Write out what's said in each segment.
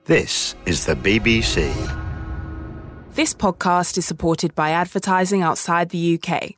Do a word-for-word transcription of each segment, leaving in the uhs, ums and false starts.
This is the B B C. This podcast is supported by advertising outside the U K.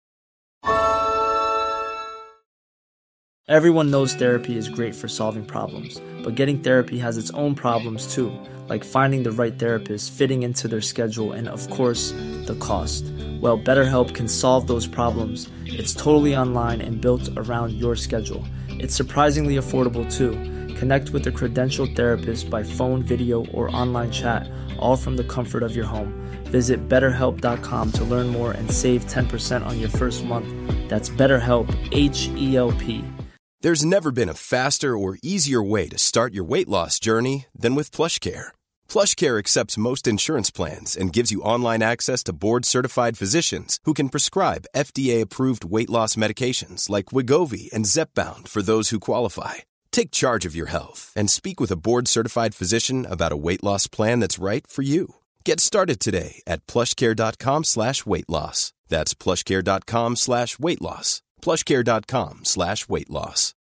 Everyone knows therapy is great for solving problems, but getting therapy has its own problems too, like finding the right therapist, fitting into their schedule, and of course, the cost. Well, BetterHelp can solve those problems. It's totally online and built around your schedule. It's surprisingly affordable too. Connect with a credentialed therapist by phone, video, or online chat, all from the comfort of your home. Visit better help dot com to learn more and save ten percent on your first month. That's BetterHelp, H E L P. There's never been a faster or easier way to start your weight loss journey than with PlushCare. PlushCare accepts most insurance plans and gives you online access to board-certified physicians who can prescribe F D A-approved weight loss medications like Wegovy and Zepbound for those who qualify. Take charge of your health and speak with a board-certified physician about a weight loss plan that's right for you. Get started today at plushcare.com slash weight loss. That's plushcare.com slash weight loss. plushcare.com slash weight loss.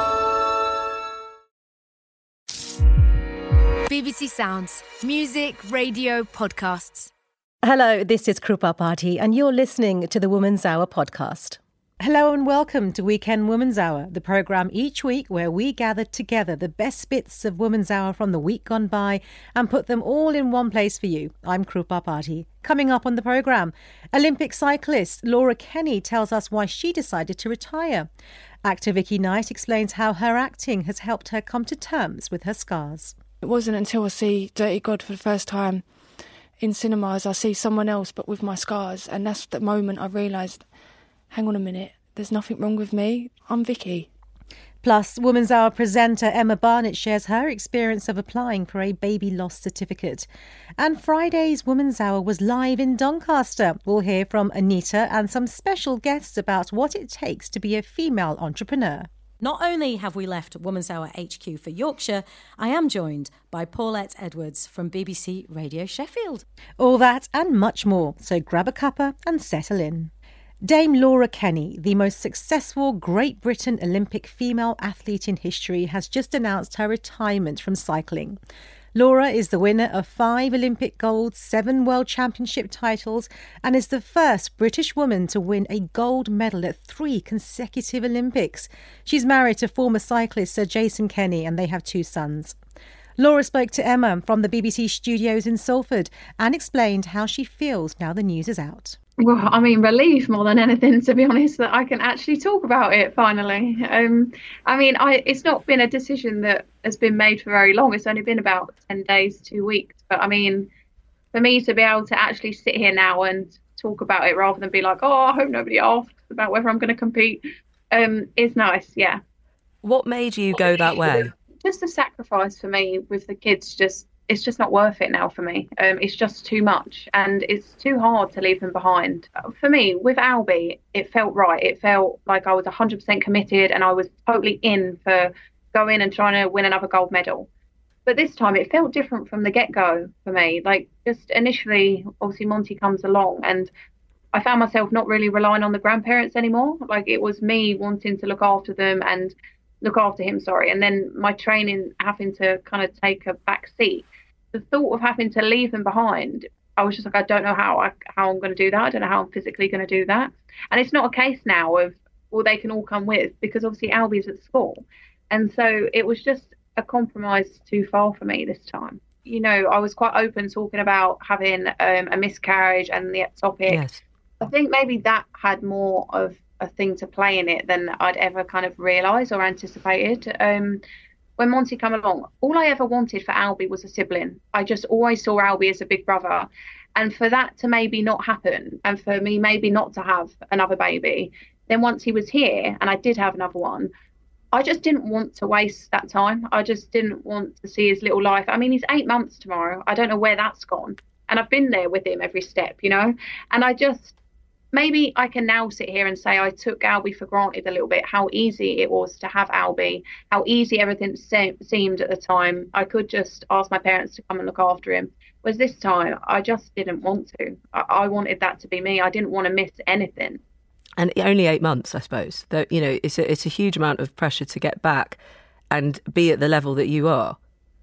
B B C Sounds. Music, radio, podcasts. Hello, this is Krupa Party, and you're listening to the Woman's Hour podcast. Hello and welcome to Weekend Woman's Hour, the programme each week where we gather together the best bits of Woman's Hour from the week gone by and put them all in one place for you. I'm Krupa Party. Coming up on the programme, Olympic cyclist Laura Kenny tells us why she decided to retire. Actor Vicky Knight explains how her acting has helped her come to terms with her scars. It wasn't until I see Dirty God for the first time in cinemas, I see someone else but with my scars, and that's the moment I realised, hang on a minute, there's nothing wrong with me. I'm Vicky. Plus, Woman's Hour presenter Emma Barnett shares her experience of applying for a baby loss certificate. And Friday's Woman's Hour was live in Doncaster. We'll hear from Anita and some special guests about what it takes to be a female entrepreneur. Not only have we left Woman's Hour H Q for Yorkshire, I am joined by Paulette Edwards from B B C Radio Sheffield. All that and much more, so grab a cuppa and settle in. Dame Laura Kenny, the most successful Great Britain Olympic female athlete in history, has just announced her retirement from cycling. Laura is the winner of five Olympic golds, seven World Championship titles, and is the first British woman to win a gold medal at three consecutive Olympics. She's married to former cyclist Sir Jason Kenny, and they have two sons. Laura spoke to Emma from the B B C studios in Salford and explained how she feels now the news is out. Well, I mean, relief more than anything, to be honest, that I can actually talk about it finally. Um, I mean, I it's not been a decision that has been made for very long. It's only been about ten days, two weeks. But I mean, for me to be able to actually sit here now and talk about it rather than be like, oh, I hope nobody asks about whether I'm going to compete, um, is nice, yeah. What made you go that way? Just a sacrifice for me with the kids. Just it's just not worth it now for me. Um, it's just too much, and it's too hard to leave them behind. For me, with Albie, it felt right. It felt like I was one hundred percent committed, and I was totally in for going and trying to win another gold medal. But this time, it felt different from the get-go for me. Like, just initially, obviously, Monty comes along, and I found myself not really relying on the grandparents anymore. Like, it was me wanting to look after them and look after him, sorry. And then my training having to kind of take a back seat. The thought of having to leave them behind, I was just like, I don't know how, I, how I'm going to do that. I don't know how I'm physically going to do that. And it's not a case now of, well, they can all come with, because obviously Albie's at school. And so it was just a compromise too far for me this time. You know, I was quite open talking about having um, a miscarriage and the ectopic. Yes. I think maybe that had more of a thing to play in it than I'd ever kind of realised or anticipated. Um, when Monty came along, all I ever wanted for Albie was a sibling. I just always saw Albie as a big brother. And for that to maybe not happen, and for me maybe not to have another baby, then once he was here and I did have another one, I just didn't want to waste that time. I just didn't want to see his little life. I mean, he's eight months tomorrow. I don't know where that's gone. And I've been there with him every step, you know. And I just, maybe I can now sit here and say I took Albie for granted a little bit, how easy it was to have Albie, how easy everything se- seemed at the time. I could just ask my parents to come and look after him. Whereas this time, I just didn't want to. I, I wanted that to be me. I didn't want to miss anything. And only eight months, I suppose. That, you know, it's a, it's a huge amount of pressure to get back and be at the level that you are.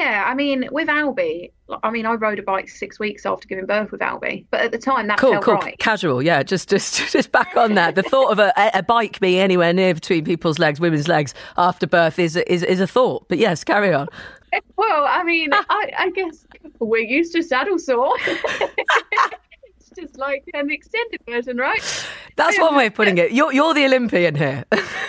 Yeah, I mean, with Albie, I mean, I rode a bike six weeks after giving birth with Albie, but at the time that cool, felt cool, right. Casual, yeah. Just, just, just back on that. The thought of a, a bike being anywhere near between people's legs, women's legs after birth is is is a thought. But yes, carry on. Well, I mean, I, I guess we're used to saddle sore. It's just like an extended version, right? That's one way of putting it. You're you're the Olympian here.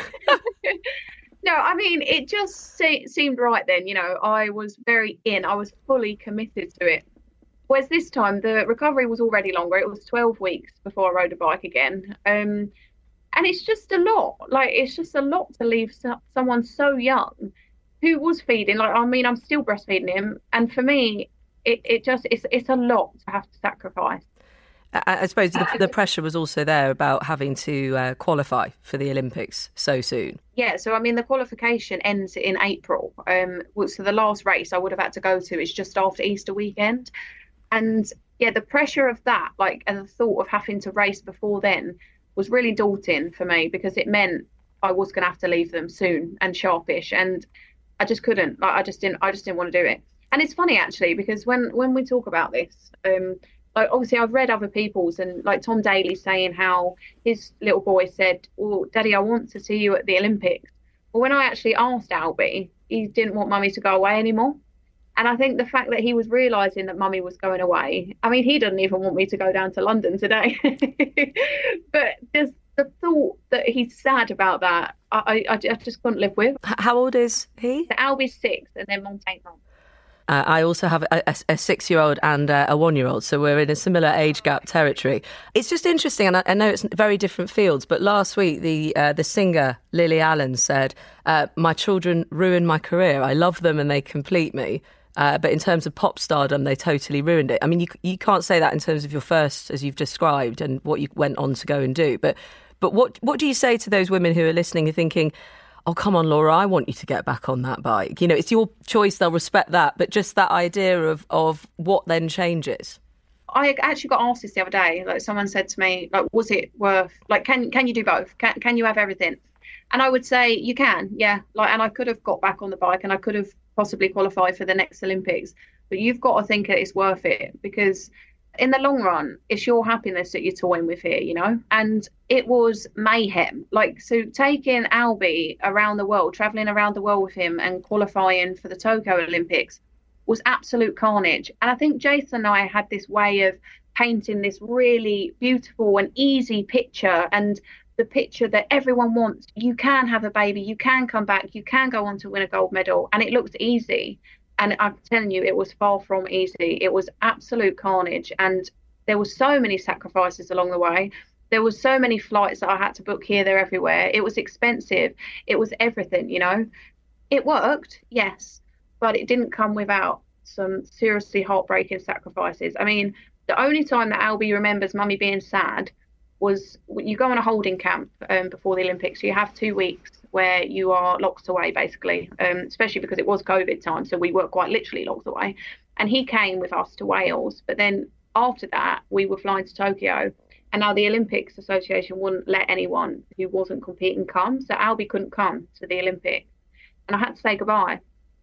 No, I mean, it just se- seemed right then. You know, I was very in. I was fully committed to it. Whereas this time, the recovery was already longer. It was twelve weeks before I rode a bike again. Um, and it's just a lot. Like, it's just a lot to leave so- someone so young who was feeding. Like, I mean, I'm still breastfeeding him. And for me, it, it just, it's, it's a lot to have to sacrifice. I suppose the, the pressure was also there about having to uh, qualify for the Olympics so soon. Yeah, so I mean, the qualification ends in April. Um, so the last race I would have had to go to is just after Easter weekend. And yeah, the pressure of that, like, and the thought of having to race before then was really daunting for me, because it meant I was going to have to leave them soon and sharpish. And I just couldn't, like, I just didn't, I just didn't want to do it. And it's funny, actually, because when, when we talk about this, um, like, obviously, I've read other people's, and like Tom Daley saying how his little boy said, "Well, Daddy, I want to see you at the Olympics." Well, when I actually asked Albie, he didn't want Mummy to go away anymore. And I think the fact that he was realising that Mummy was going away, I mean, he doesn't even want me to go down to London today. But just the thought that he's sad about that, I, I, I just couldn't live with. How old is he? So Albie's six, and then Montaigne's months. Uh, I also have a, a, a six-year-old and uh, a one-year-old, so we're in a similar age gap territory. It's just interesting, and I, I know it's very different fields, but last week the uh, the singer Lily Allen said, uh, "My children ruined my career. I love them and they complete me. Uh, but in terms of pop stardom, they totally ruined it." I mean, you you can't say that in terms of your first, as you've described, and what you went on to go and do. But but what what do you say to those women who are listening and thinking, "Oh, come on, Laura, I want you to get back on that bike"? You know, it's your choice, they'll respect that, but just that idea of, of what then changes. I actually got asked this the other day. Like, someone said to me, like, was it worth, like, can can you do both? Can can you have everything? And I would say, you can, yeah. Like, and I could have got back on the bike and I could have possibly qualified for the next Olympics. But you've got to think that it's worth it, because in the long run, it's your happiness that you're toying with here, you know? And it was mayhem. Like, so taking Albie around the world, traveling around the world with him and qualifying for the Tokyo Olympics was absolute carnage. And I think Jason and I had this way of painting this really beautiful and easy picture, and the picture that everyone wants. You can have a baby, you can come back, you can go on to win a gold medal, and it looks easy. And I'm telling you, it was far from easy. It was absolute carnage. And there were so many sacrifices along the way. There was so many flights that I had to book here, there, everywhere. It was expensive. It was everything, you know. It worked, yes, but it didn't come without some seriously heartbreaking sacrifices. I mean, the only time that Albie remembers Mummy being sad was you go on a holding camp um, before the Olympics. So you have two weeks where you are locked away, basically, um, especially because it was COVID time. So we were quite literally locked away. And he came with us to Wales. But then after that, we were flying to Tokyo. And now the Olympics Association wouldn't let anyone who wasn't competing come. So Albie couldn't come to the Olympics. And I had to say goodbye.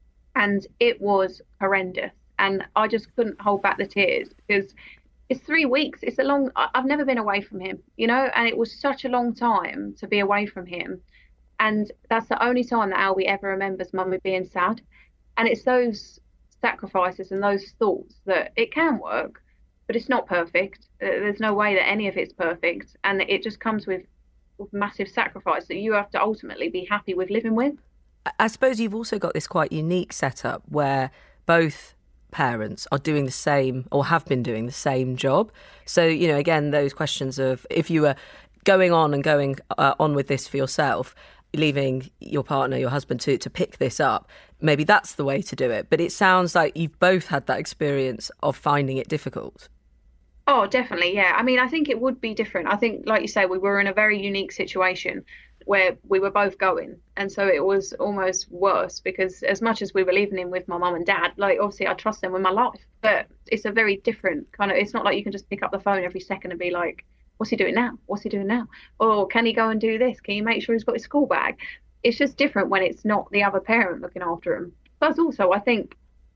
And it was horrendous. And I just couldn't hold back the tears, because it's three weeks. It's a long, I've never been away from him, you know, and it was such a long time to be away from him. And that's the only time that Albie ever remembers Mummy being sad. And it's those sacrifices and those thoughts that it can work, but it's not perfect. There's no way that any of it's perfect. And it just comes with, with massive sacrifice that you have to ultimately be happy with living with. I suppose you've also got this quite unique setup where both parents are doing the same, or have been doing the same job. So, you know, again, those questions of if you were going on and going uh, on with this for yourself, leaving your partner, your husband to, to pick this up, maybe that's the way to do it. But it sounds like you've both had that experience of finding it difficult. Oh, definitely, yeah. I mean, I think it would be different. I think, like you say, we were in a very unique situation where we were both going. And so it was almost worse, because as much as we were leaving him with my mum and dad, like, obviously I trust them with my life. But it's a very different kind of, it's not like you can just pick up the phone every second and be like, what's he doing now? What's he doing now? Or can he go and do this? Can you make sure he's got his school bag? It's just different when it's not the other parent looking after him. Plus also, I think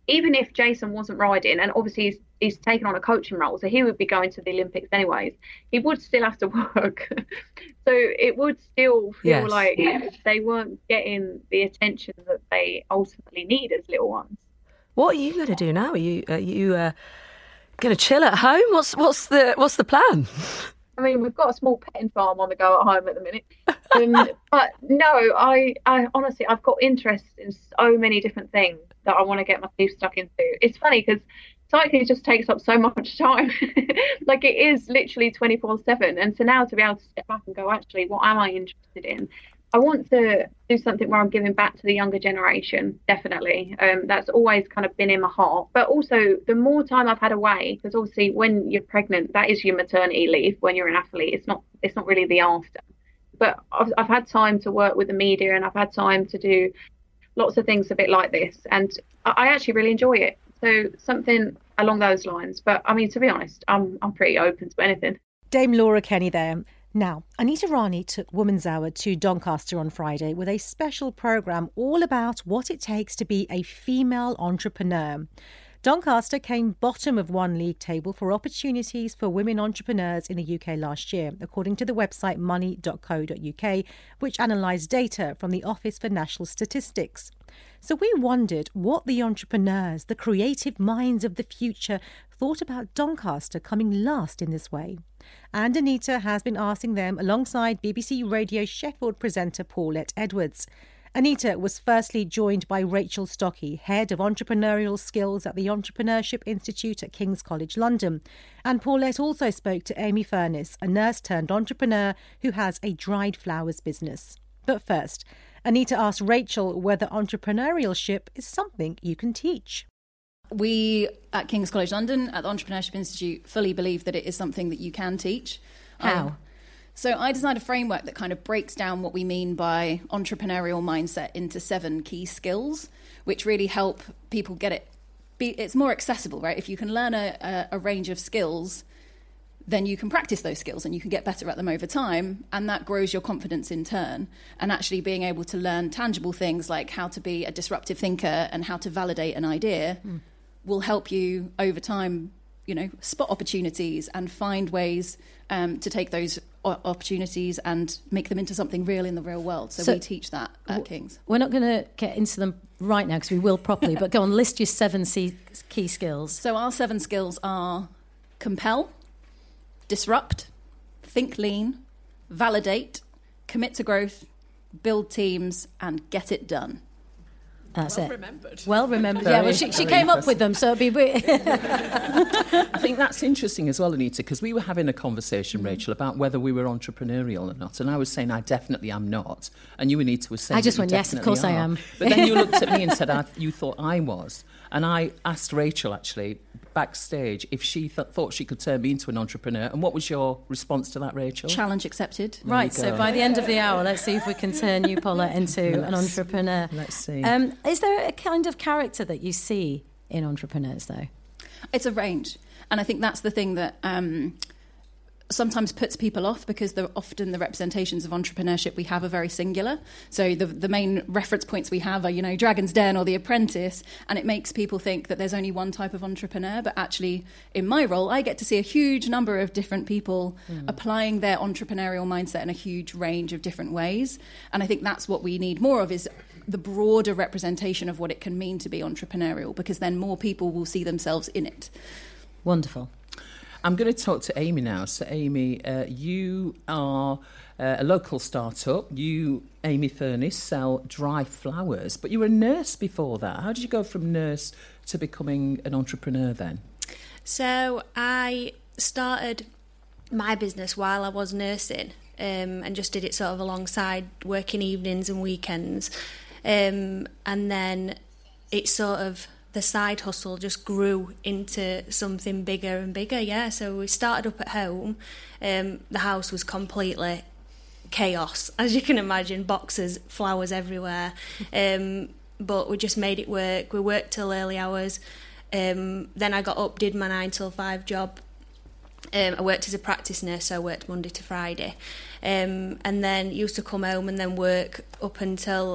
even if Jason wasn't riding, and obviously he's, he's taken on a coaching role, so he would be going to the Olympics anyways, he would still have to work. So it would still feel yes. like they weren't getting the attention that they ultimately need as little ones. What are you going to do now? Are you are you uh, going to chill at home? What's what's the what's the plan? I mean, we've got a small petting farm on the go at home at the minute. Um, but no, I, I honestly, I've got interest in so many different things that I want to get my teeth stuck into. It's funny because cycling just takes up so much time. Like it is literally twenty-four seven. And so now to be able to step back and go, actually, what am I interested in? I want to do something where I'm giving back to the younger generation, definitely. Um, that's always kind of been in my heart. But also, the more time I've had away, because obviously when you're pregnant, that is your maternity leave when you're an athlete. It's not it's not really the after. But I've, I've had time to work with the media, and I've had time to do lots of things a bit like this. And I, I actually really enjoy it. So something along those lines. But I mean, to be honest, I'm I'm pretty open to anything. Dame Laura Kenny there. Now, Anita Rani took Women's Hour to Doncaster on Friday with a special programme all about what it takes to be a female entrepreneur. Doncaster came bottom of one league table for opportunities for women entrepreneurs in the U K last year, according to the website money dot co dot uk, which analysed data from the Office for National Statistics. So we wondered what the entrepreneurs, the creative minds of the future, thought about Doncaster coming last in this way. And Anita has been asking them alongside B B C Radio Sheffield presenter Paulette Edwards. Anita was firstly joined by Rachel Stockey, Head of Entrepreneurial Skills at the Entrepreneurship Institute at King's College London. And Paulette also spoke to Amy Furness, a nurse turned entrepreneur who has a dried flowers business. But first, Anita asked Rachel whether entrepreneurship is something you can teach. We at King's College London, at the Entrepreneurship Institute, fully believe that it is something that you can teach. How? Um, so I designed a framework that kind of breaks down what we mean by entrepreneurial mindset into seven key skills, which really help people get it. Be, it's more accessible, right? If you can learn a, a, a range of skills, then you can practice those skills and you can get better at them over time, and that grows your confidence in turn. And actually being able to learn tangible things like how to be a disruptive thinker and how to validate an idea mm. will help you over time, you know, spot opportunities and find ways um, to take those opportunities and make them into something real in the real world. So, so we teach that at w- King's. We're not going to get into them right now because we will properly, but go on, list your seven C- key skills. So our seven skills are compel, disrupt, think lean, validate, commit to growth, build teams, and get it done. That's well it. Remembered. Well remembered. Very, yeah, well, she, she came impressive. up with them, so it'd be. I think that's interesting as well, Anita, because we were having a conversation, mm. Rachel, about whether we were entrepreneurial or not, and I was saying I definitely am not, and you, Anita, was saying I just that went, you yes, of course are. I am. But then you looked at me and said I, you thought I was, and I asked Rachel actually backstage if she th- thought she could turn me into an entrepreneur, and what was your response to that, Rachel? Challenge accepted. There right, so by the end of the hour, let's see if we can turn you, Paulette, into let's, an entrepreneur. Let's see. Um, is there a kind of character that you see in entrepreneurs, though? It's a range, and I think that's the thing that um, sometimes puts people off, because they're often the representations of entrepreneurship we have are very singular. So the the main reference points we have are, you know, Dragon's Den or The Apprentice, and it makes people think that there's only one type of entrepreneur. But actually, in my role, I get to see a huge number of different people mm. applying their entrepreneurial mindset in a huge range of different ways. And I think that's what we need more of, is the broader representation of what it can mean to be entrepreneurial, because then more people will see themselves in it. Wonderful. I'm going to talk to Amy now. So, Amy, uh, you are uh, a local startup. You, Amy Furness, sell dry flowers, but you were a nurse before that. How did you go from nurse to becoming an entrepreneur then? So I started my business while I was nursing, um, and just did it sort of alongside working evenings and weekends. Um, and then it sort of, the side hustle just grew into something bigger and bigger, yeah. So we started up at home. Um, the house was completely chaos, as you can imagine, boxes, flowers everywhere. Um, but we just made it work. We worked till early hours. Um, then I got up, did my nine till five job. Um, I worked as a practice nurse, so I worked Monday to Friday. Um, and then used to come home and then work up until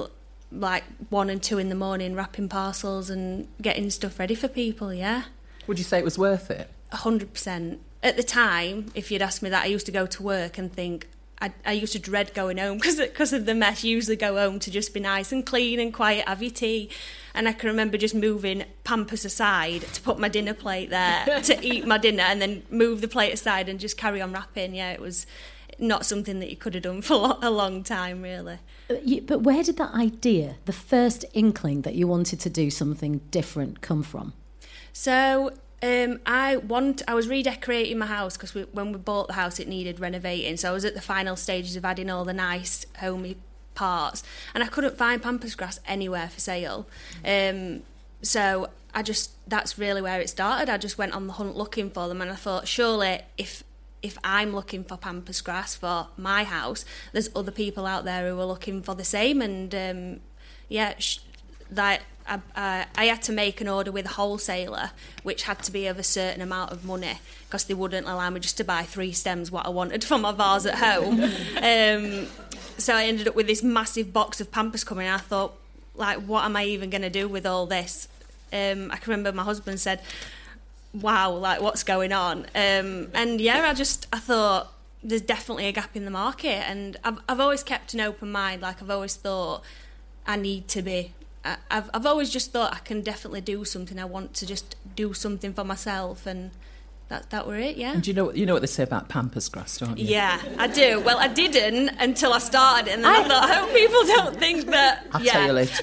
like one and two in the morning, wrapping parcels and getting stuff ready for people, yeah. Would you say it was worth it? A hundred percent. At the time, if you'd asked me that, I used to go to work and think, I, I used to dread going home because because of the mess. You usually go home to just be nice and clean and quiet, have your tea. And I can remember just moving Pampers aside to put my dinner plate there to eat my dinner, and then move the plate aside and just carry on wrapping. Yeah, it was not something that you could have done for a long time, really. But where did that idea, the first inkling that you wanted to do something different, come from? So um, I want. I was redecorating my house because we, when we bought the house, it needed renovating. So I was at the final stages of adding all the nice, homey parts, and I couldn't find Pampas grass anywhere for sale. Um, so I just, that's really where it started. I just went on the hunt looking for them, and I thought, surely if if I'm looking for Pampas grass for my house, there's other people out there who are looking for the same. And um, yeah, sh- that I, I, I had to make an order with a wholesaler, which had to be of a certain amount of money because they wouldn't allow me just to buy three stems what I wanted for my vase at home. um, so I ended up with this massive box of Pampas coming, and I thought, like, what am I even going to do with all this? Um, I can remember my husband said, wow, like, what's going on? Um, and yeah, I just, I thought, there's definitely a gap in the market, and I've, I've always kept an open mind. Like, I've always thought I need to be, I, I've, I've always just thought I can definitely do something. I want to just do something for myself, and that that were it, yeah. And do you know what, you know what they say about Pampas grass, don't you? Yeah, I do. Well, I didn't until I started, and then I, I thought, I hope people don't think that. I'll yeah. tell you later.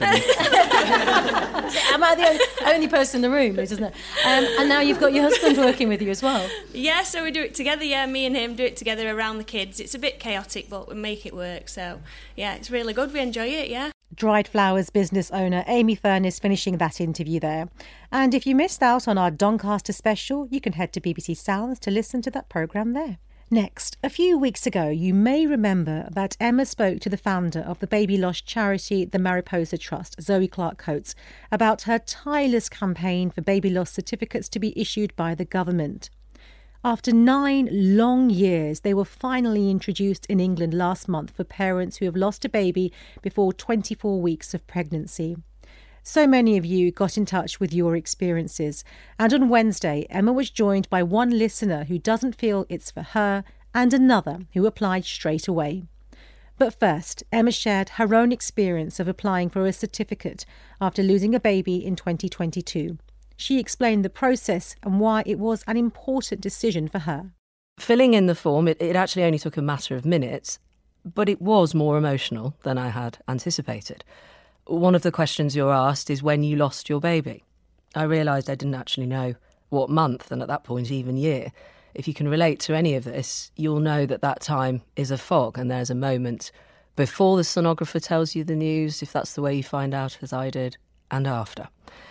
Am I the only, only person in the room who doesn't know? Um, and now you've got your husband working with you as well. Yeah, so we do it together, yeah, me and him do it together around the kids. It's a bit chaotic, but we make it work, so yeah, it's really good. We enjoy it, yeah. Dried Flowers business owner Amy Furness finishing that interview there. And if you missed out on our Doncaster special, you can head to B B C Sounds to listen to that programme there. Next, a few weeks ago, you may remember that Emma spoke to the founder of the baby loss charity, the Mariposa Trust, Zoe Clark-Coates, about her tireless campaign for baby loss certificates to be issued by the government. After nine long years, they were finally introduced in England last month for parents who have lost a baby before twenty-four weeks of pregnancy. So many of you got in touch with your experiences, and on Wednesday, Emma was joined by one listener who doesn't feel it's for her and another who applied straight away. But first, Emma shared her own experience of applying for a certificate after losing a baby in twenty twenty-two. She explained the process and why it was an important decision for her. Filling in the form, it, it actually only took a matter of minutes, but it was more emotional than I had anticipated. One of the questions you're asked is when you lost your baby. I realised I didn't actually know what month, and at that point even year. If you can relate to any of this, you'll know that that time is a fog, and there's a moment before the sonographer tells you the news, if that's the way you find out, as I did, and after.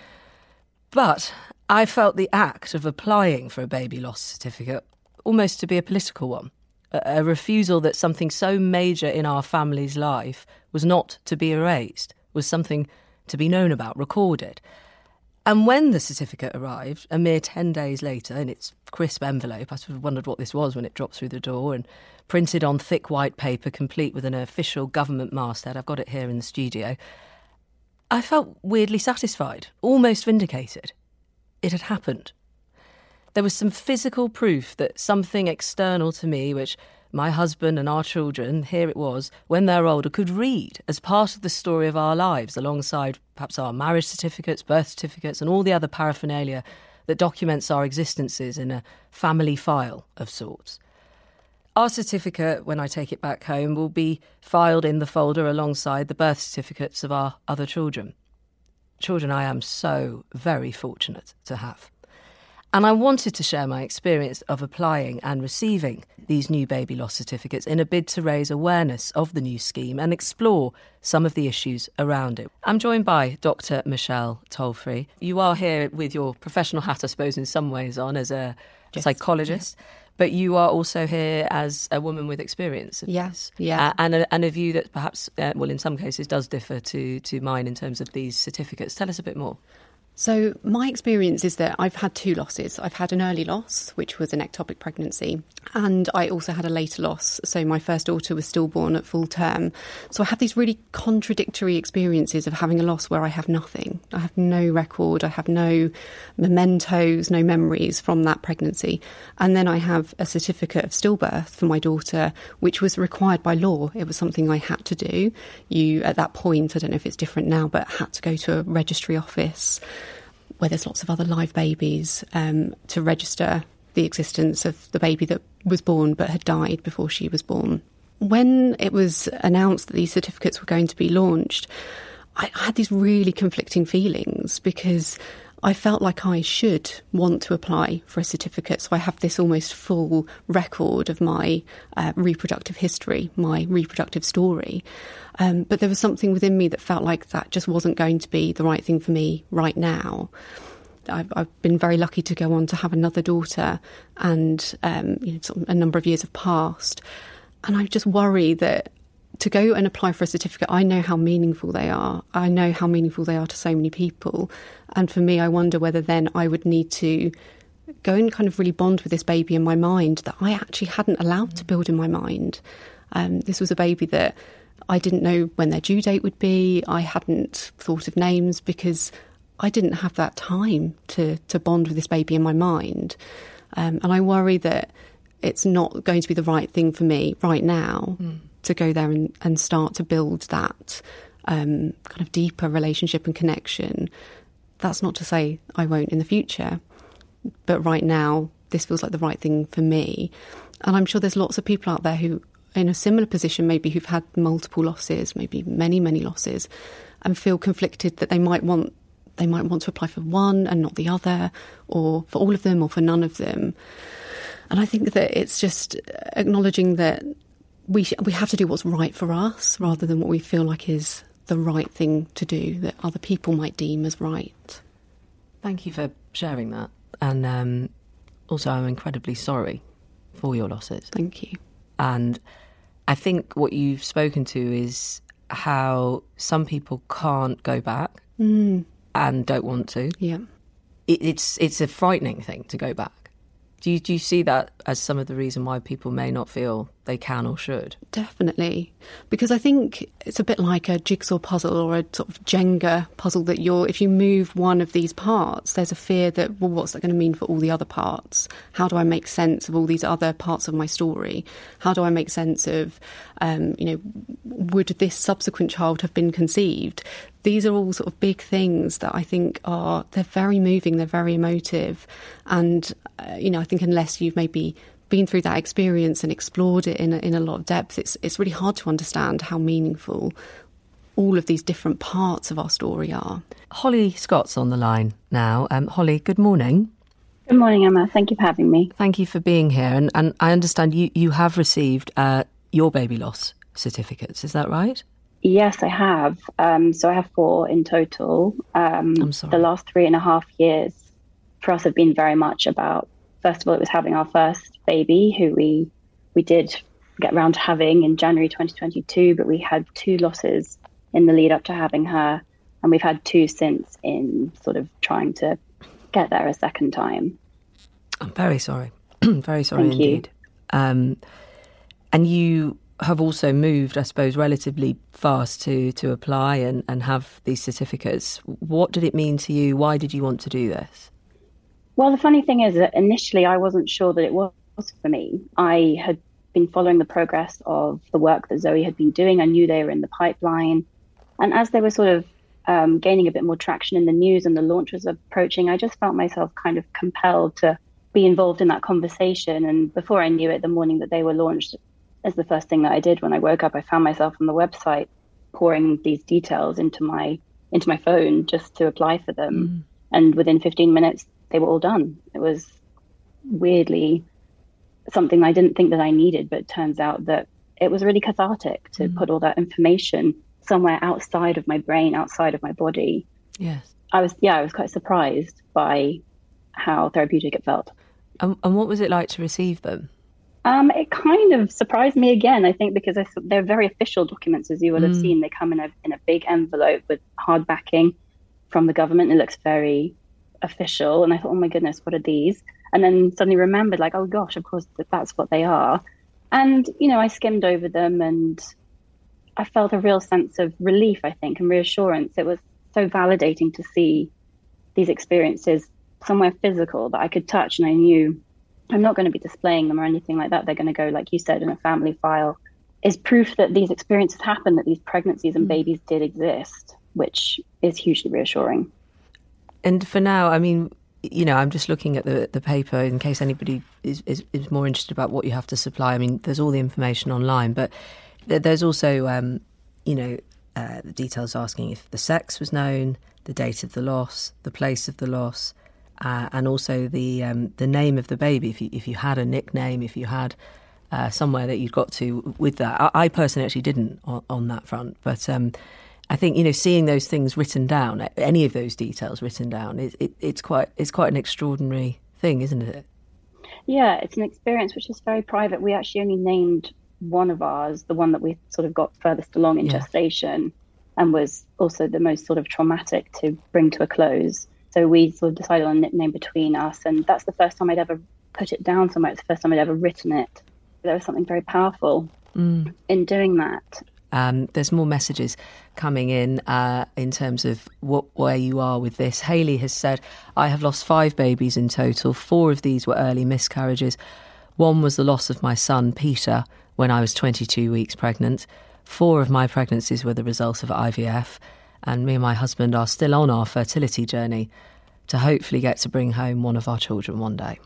But I felt the act of applying for a baby loss certificate almost to be a political one, a, a refusal that something so major in our family's life was not to be erased, was something to be known about, recorded. And when the certificate arrived, a mere ten days later, in its crisp envelope, I sort of wondered what this was when it dropped through the door, and printed on thick white paper, complete with an official government masthead, I've got it here in the studio, I felt weirdly satisfied, almost vindicated. It had happened. There was some physical proof that something external to me, which my husband and our children, here it was, when they're older, could read as part of the story of our lives, alongside perhaps our marriage certificates, birth certificates, and all the other paraphernalia that documents our existences in a family file of sorts. Our certificate, when I take it back home, will be filed in the folder alongside the birth certificates of our other children. Children I am so very fortunate to have. And I wanted to share my experience of applying and receiving these new baby loss certificates in a bid to raise awareness of the new scheme and explore some of the issues around it. I'm joined by Doctor Michelle Tolfrey. You are here with your professional hat, I suppose, in some ways on as a yes. psychologist. Yes. But you are also here as a woman with experience. Yes, yeah. Uh, and, a, and a view that perhaps, uh, well, in some cases does differ to, to mine in terms of these certificates. Tell us a bit more. So my experience is that I've had two losses. I've had an early loss, which was an ectopic pregnancy, And I also had a later loss. So my first daughter was stillborn at full term. So I have these really contradictory experiences of having a loss where I have nothing. I have no record. I have no mementos, no memories from that pregnancy. And then I have a certificate of stillbirth for my daughter, which was required by law. It was something I had to do. You, at that point, I don't know if it's different now, but had to go to a registry office where there's lots of other live babies um, to register the existence of the baby that was born but had died before she was born. When it was announced that these certificates were going to be launched, I had these really conflicting feelings because I felt like I should want to apply for a certificate. So I have this almost full record of my uh, reproductive history, my reproductive story. Um, but there was something within me that felt like that just wasn't going to be the right thing for me right now. I've, I've been very lucky to go on to have another daughter, and um, you know, sort of a number of years have passed. And I just worry that to go and apply for a certificate, I know how meaningful they are. I know how meaningful they are to so many people. And for me, I wonder whether then I would need to go and kind of really bond with this baby in my mind that I actually hadn't allowed to build in my mind. Um, this was a baby that I didn't know when their due date would be. I hadn't thought of names because I didn't have that time to, to bond with this baby in my mind. Um, and I worry that it's not going to be the right thing for me right now mm. to go there and, and start to build that um, kind of deeper relationship and connection. That's not to say I won't in the future. But right now, this feels like the right thing for me. And I'm sure there's lots of people out there who, in a similar position, maybe who've had multiple losses, maybe many, many losses, and feel conflicted that they might want They might want to apply for one and not the other, or for all of them or for none of them. And I think that it's just acknowledging that we we have to do what's right for us rather than what we feel like is the right thing to do, that other people might deem as right. Thank you for sharing that. And um, also, I'm incredibly sorry for your losses. Thank you. And I think what you've spoken to is how some people can't go back. Mm. And don't want to. Yeah, it, it's it's a frightening thing to go back. Do you do you see that as some of the reason why people may not feel they can or should? Definitely, because I think it's a bit like a jigsaw puzzle or a sort of Jenga puzzle that you're. If you move one of these parts, there's a fear that, well, what's that going to mean for all the other parts? How do I make sense of all these other parts of my story? How do I make sense of, um, you know, would this subsequent child have been conceived? These are all sort of big things that I think are, they're very moving, they're very emotive. And, uh, you know, I think unless you've maybe been through that experience and explored it in a, in a lot of depth, it's it's really hard to understand how meaningful all of these different parts of our story are. Holly Scott's on the line now. Um, Holly, good morning. Good morning, Emma. Thank you for having me. Thank you for being here. And, and I understand you, you have received uh, your baby loss certificates, is that right? Yes, I have. Um, so I have four in total. Um, I'm sorry. The last three and a half years for us have been very much about, first of all, it was having our first baby, who we we did get around to having in January twenty twenty-two, but we had two losses in the lead up to having her, and we've had two since in sort of trying to get there a second time. I'm very sorry. Very sorry Thank indeed. You. Um, and you have also moved, I suppose, relatively fast to, to apply and, and have these certificates. What did it mean to you? Why did you want to do this? Well, the funny thing is that initially I wasn't sure that it was for me. I had been following the progress of the work that Zoe had been doing. I knew they were in the pipeline. And as they were sort of um, gaining a bit more traction in the news and the launch was approaching, I just felt myself kind of compelled to be involved in that conversation. And before I knew it, the morning that they were launched, as the first thing that I did when I woke up, I found myself on the website pouring these details into my into my phone just to apply for them. Mm. And within fifteen minutes, they were all done. It was weirdly something I didn't think that I needed, but it turns out that it was really cathartic to mm. put all that information somewhere outside of my brain, outside of my body. Yes. I was, yeah, I was quite surprised by how therapeutic it felt. Um, and what was it like to receive them? Um, it kind of surprised me again, I think, because they're very official documents, as you will have mm. seen. They come in a in a big envelope with hard backing from the government. It looks very official. And I thought, oh my goodness, what are these? and then suddenly remembered, like, oh gosh, of course, that that's what they are. And, you know, I skimmed over them and I felt a real sense of relief, I think, and reassurance. It was so validating to see these experiences somewhere physical that I could touch, and I knew I'm not going to be displaying them or anything like that. They're going to go, like you said, in a family file. Is proof that these experiences happen, that these pregnancies and babies did exist, which is hugely reassuring. And for now, I mean, you know, I'm just looking at the the paper in case anybody is, is, is more interested about what you have to supply. I mean, there's all the information online, but there's also, um, you know, uh, the details asking if the sex was known, the date of the loss, the place of the loss, uh, and also the um, the name of the baby. If you if you had a nickname, if you had uh, somewhere that you'd got to with that. I, I personally actually didn't on, on that front, but um, I think, you know, seeing those things written down, any of those details written down, it, it, it's quite it's quite an extraordinary thing, isn't it? Yeah, it's an experience which is very private. We actually only named one of ours, the one that we sort of got furthest along in yeah. gestation, and was also the most sort of traumatic to bring to a close. So we sort of decided on a nickname between us, and that's the first time I'd ever put it down somewhere. It's the first time I'd ever written it. There was something very powerful mm. in doing that. Um, there's more messages coming in uh, in terms of what where you are with this. Hayley has said, I have lost five babies in total. Four of these were early miscarriages. One was the loss of my son, Peter, when I was twenty-two weeks pregnant. Four of my pregnancies were the result of I V F. And me and my husband are still on our fertility journey to hopefully get to bring home one of our children one day.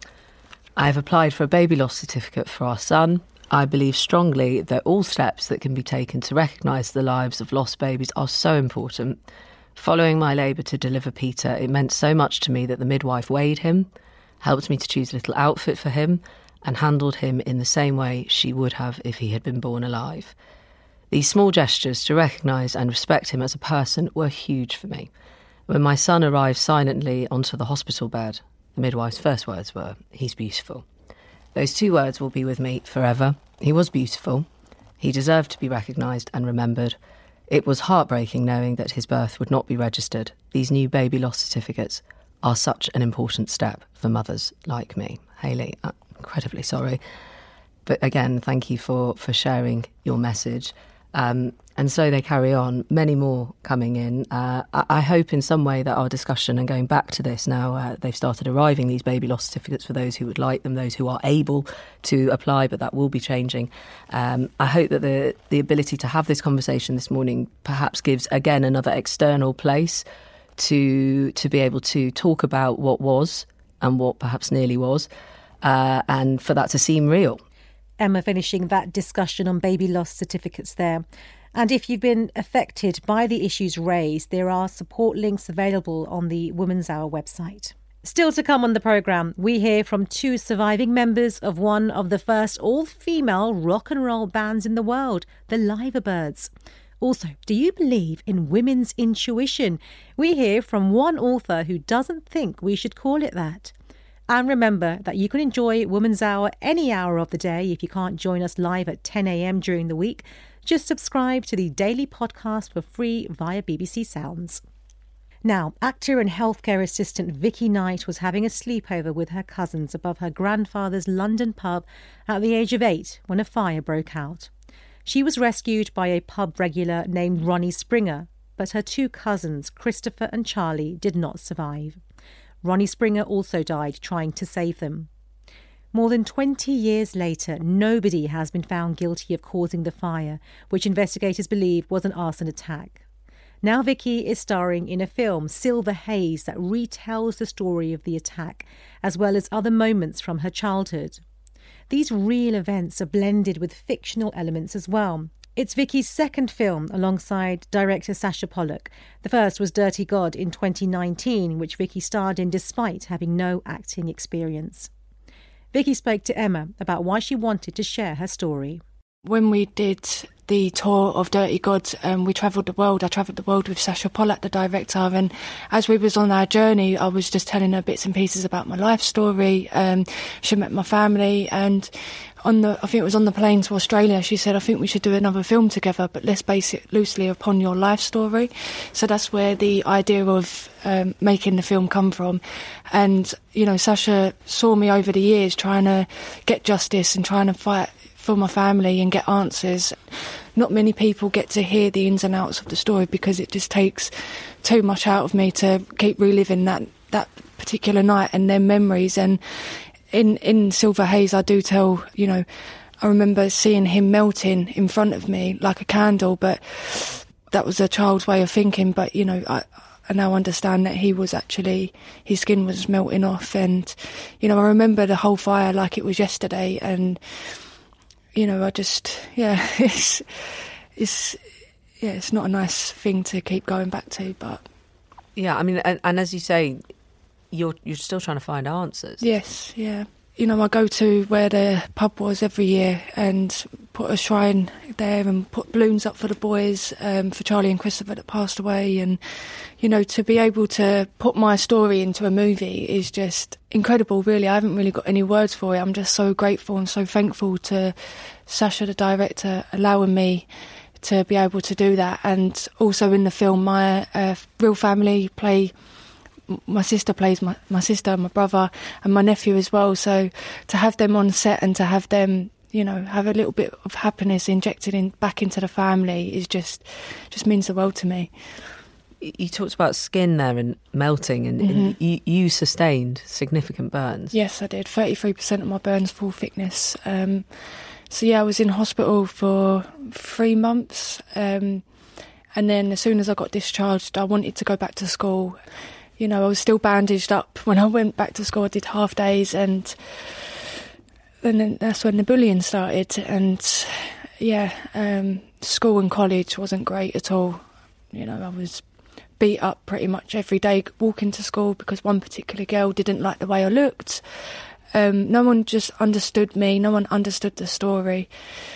I have applied for a baby loss certificate for our son. I believe strongly that all steps that can be taken to recognise the lives of lost babies are so important. Following my labour to deliver Peter, it meant so much to me that the midwife weighed him, helped me to choose a little outfit for him, and handled him in the same way she would have if he had been born alive. These small gestures to recognise and respect him as a person were huge for me. When my son arrived silently onto the hospital bed, the midwife's first words were, "He's beautiful." Those two words will be with me forever. He was beautiful. He deserved to be recognised and remembered. It was heartbreaking knowing that his birth would not be registered. These new baby loss certificates are such an important step for mothers like me. Hayley, I'm incredibly sorry. But again, thank you for, for sharing your message. Um, and so they carry on, many more coming in. Uh, I, I hope in some way that our discussion, and going back to this now, uh, they've started arriving, these baby loss certificates for those who would like them, those who are able to apply, but that will be changing. Um, I hope that the, the ability to have this conversation this morning perhaps gives, again, another external place to to be able to talk about what was and what perhaps nearly was, uh, and for that to seem real. Emma finishing that discussion on baby loss certificates there. And if you've been affected by the issues raised, there are support links available on the Women's Hour website. Still to come on the programme, we hear from two surviving members of one of the first all-female rock and roll bands in the world, the Liverbirds. Also, do you believe in women's intuition? We hear from one author who doesn't think we should call it that. And remember that you can enjoy Women's Hour any hour of the day if you can't join us live at ten a.m. during the week. Just subscribe to the daily podcast for free via B B C Sounds. Now, actor and healthcare assistant Vicky Knight was having a sleepover with her cousins above her grandfather's London pub at the age of eight when a fire broke out. She was rescued by a pub regular named Ronnie Springer, but her two cousins, Christopher and Charlie, did not survive. Ronnie Springer also died trying to save them. More than twenty years later, nobody has been found guilty of causing the fire, which investigators believe was an arson attack. Now Vicky is starring in a film, Silver Haze, that retells the story of the attack, as well as other moments from her childhood. These real events are blended with fictional elements as well. It's Vicky's second film alongside director Sacha Pollock. The first was Dirty God in twenty nineteen, which Vicky starred in despite having no acting experience. Vicky spoke to Emma about why she wanted to share her story. When we did the tour of Dirty God, um, we travelled the world. I travelled the world with Sacha Pollack, the director, and as we was on our journey, I was just telling her bits and pieces about my life story. Um, she met my family, and on the, I think it was on the plane to Australia, she said, I think we should do another film together, but let's base it loosely upon your life story. So that's where the idea of um, making the film come from. And, you know, Sacha saw me over the years trying to get justice and trying to fight for my family and get answers. Not many people get to hear the ins and outs of the story because it just takes too much out of me to keep reliving that, that particular night and their memories. And In in Silver Haze, I do tell, you know, I remember seeing him melting in front of me like a candle, but that was a child's way of thinking. But, you know, I, I now understand that he was actually, his skin was melting off. And, you know, I remember the whole fire like it was yesterday. And, you know, I just, yeah, it's, it's, yeah, it's not a nice thing to keep going back to, but. Yeah, I mean, and, and as you say, You're you're still trying to find answers. Yes, yeah. You know, I go to where the pub was every year and put a shrine there and put balloons up for the boys, um, for Charlie and Christopher that passed away. And, you know, to be able to put my story into a movie is just incredible, really. I haven't really got any words for it. I'm just so grateful and so thankful to Sacha, the director, allowing me to be able to do that. And also in the film, my uh, real family play... My sister plays my, my sister, my brother and my nephew as well. So to have them on set and to have them, you know, have a little bit of happiness injected in back into the family is just just means the world to me. You talked about skin there and melting, and, mm-hmm. and you, you sustained significant burns. Yes, I did. thirty-three percent of my burns full thickness. Um, so yeah, I was in hospital for three months. Um, and then as soon as I got discharged, I wanted to go back to school. You know, I was still bandaged up when I went back to school. I did half days, and then that's when the bullying started. And yeah, um, school and college wasn't great at all. You know, I was beat up pretty much every day walking to school because one particular girl didn't like the way I looked. Um, no one just understood me. No one understood the story.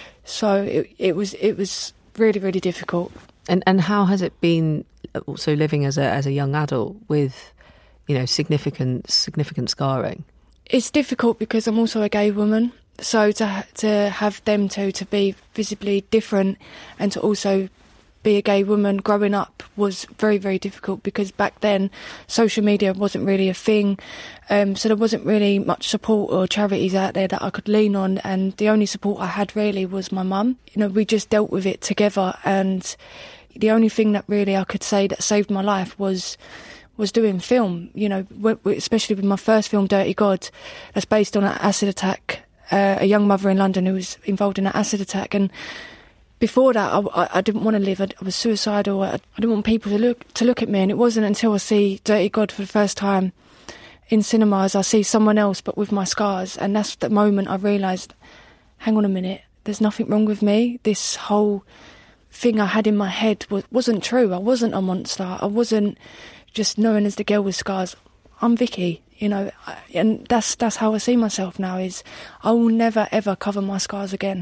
So it, it was it was really, really difficult. And and how has it been also living as a as a young adult with, you know, significant significant scarring? It's difficult because I'm also a gay woman. So to to have them two to be visibly different and to also be a gay woman growing up was very, very difficult because back then social media wasn't really a thing. Um, so there wasn't really much support or charities out there that I could lean on. And the only support I had really was my mum. You know, we just dealt with it together. And the only thing that really I could say that saved my life was was doing film, you know, especially with my first film, Dirty God, that's based on an acid attack, uh, a young mother in London who was involved in an acid attack. And before that, I, I didn't want to live. I, I was suicidal. I, I didn't want people to look to look at me. And it wasn't until I see Dirty God for the first time in cinemas, I see someone else but with my scars. And that's the moment I realised, hang on a minute, there's nothing wrong with me. This whole thing I had in my head was, wasn't true. I wasn't a monster. I wasn't just known as the girl with scars. I'm Vicky, you know, and that's that's how I see myself now, is I will never, ever cover my scars again.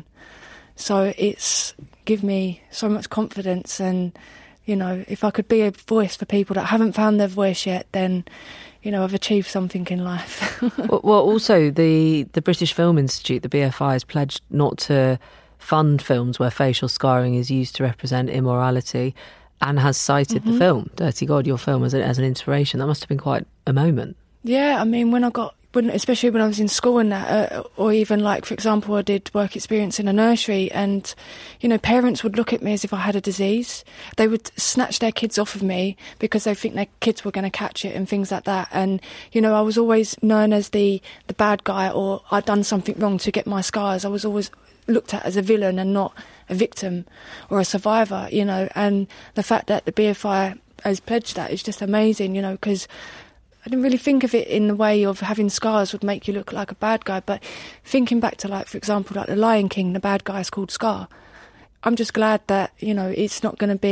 So it's give me so much confidence, and, you know, if I could be a voice for people that haven't found their voice yet, then, you know, I've achieved something in life. well, well, also the, the British Film Institute, the B F I, has pledged not to fund films where facial scarring is used to represent immorality, and has cited mm-hmm. the film, Dirty God, your film, as, a, as an inspiration. That must have been quite a moment. Yeah, I mean, when I got, when, especially when I was in school and that, uh, or even like, for example, I did work experience in a nursery, and, you know, parents would look at me as if I had a disease. They would snatch their kids off of me because they think their kids were going to catch it and things like that. And, you know, I was always known as the, the bad guy, or I'd done something wrong to get my scars. I was always looked at as a villain and not a victim or a survivor, you know. And the fact that the B F I has pledged that is just amazing, you know, because I didn't really think of it in the way of having scars would make you look like a bad guy. But thinking back to, like, for example, like The Lion King, the bad guy is called Scar. I'm just glad that, you know, it's not going to be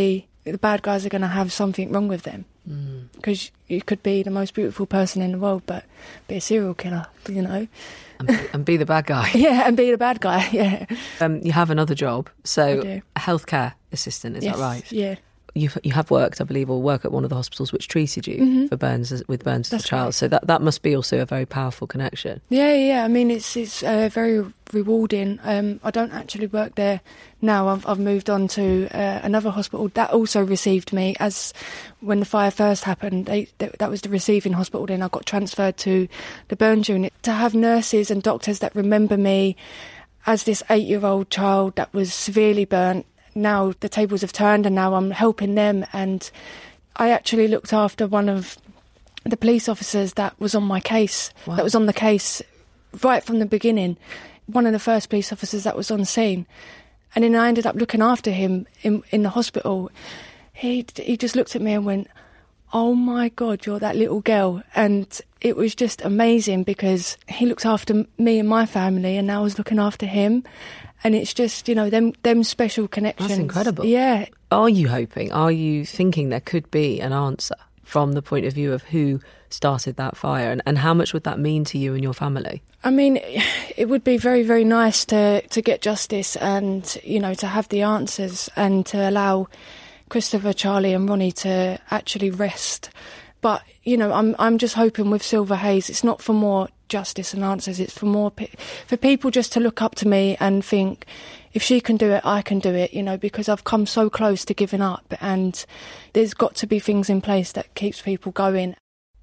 the bad guys are going to have something wrong with them. Because mm. you could be the most beautiful person in the world, but be a serial killer, you know. And be, and be the bad guy. Yeah, and be the bad guy, yeah. Um, you have another job, so a healthcare assistant, is yes, that right? Yeah. You you have worked, I believe, or work at one of the hospitals which treated you mm-hmm. for burns as, with burns That's as a child. right. So that, that must be also a very powerful connection. Yeah, yeah. I mean, it's it's uh, very rewarding. Um, I don't actually work there now. I've I've moved on to uh, another hospital that also received me. As when the fire first happened, they, they, that was the receiving hospital. Then I got transferred to the burns unit. To have nurses and doctors that remember me as this eight-year-old child that was severely burnt. Now the tables have turned and now I'm helping them, and I actually looked after one of the police officers that was on my case, wow. that was on the case right from the beginning, one of the first police officers that was on scene. And then I ended up looking after him in, in the hospital. He, he just looked at me and went, "Oh my God, you're that little girl." And it was just amazing because he looked after me and my family and now I was looking after him. And it's just, you know, them them special connections. That's incredible. Yeah. Are you hoping, are you thinking there could be an answer from the point of view of who started that fire? And, and how much would that mean to you and your family? I mean, it would be very, very nice to, to get justice and, you know, to have the answers and to allow Christopher, Charlie and Ronnie to actually rest. But, you know, I'm I'm just hoping with Silver Haze, it's not for more justice and answers, it's for more pe- for people just to look up to me and think, if she can do it, I can do it, you know, because I've come so close to giving up, and there's got to be things in place that keeps people going.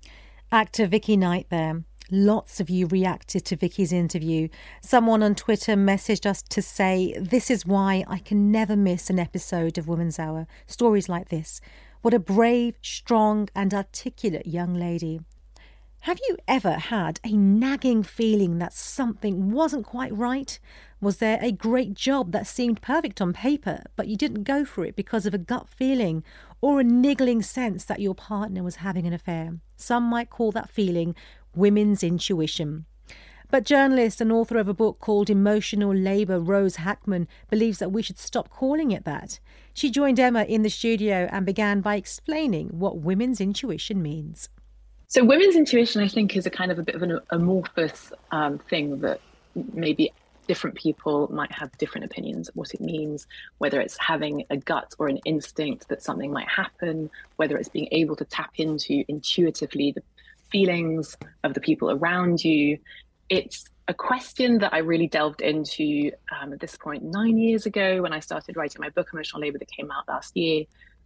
Actor Vicky Knight there. Lots of you reacted to Vicky's interview. Someone on Twitter messaged us to say, "This is why I can never miss an episode of Woman's Hour. Stories like this. What a brave, strong and articulate young lady." Have you ever had a nagging feeling that something wasn't quite right? Was there a great job that seemed perfect on paper, but you didn't go for it because of a gut feeling or a niggling sense that your partner was having an affair? Some might call that feeling women's intuition. But journalist and author of a book called Emotional Labour, Rose Hackman, believes that we should stop calling it that. She joined Emma in the studio and began by explaining what women's intuition means. So women's intuition, I think, is a kind of a bit of an amorphous um, thing that maybe different people might have different opinions of what it means, whether it's having a gut or an instinct that something might happen, whether it's being able to tap into intuitively the feelings of the people around you. It's a question that I really delved into um, at this point nine years ago when I started writing my book, Emotional Labour, that came out last year.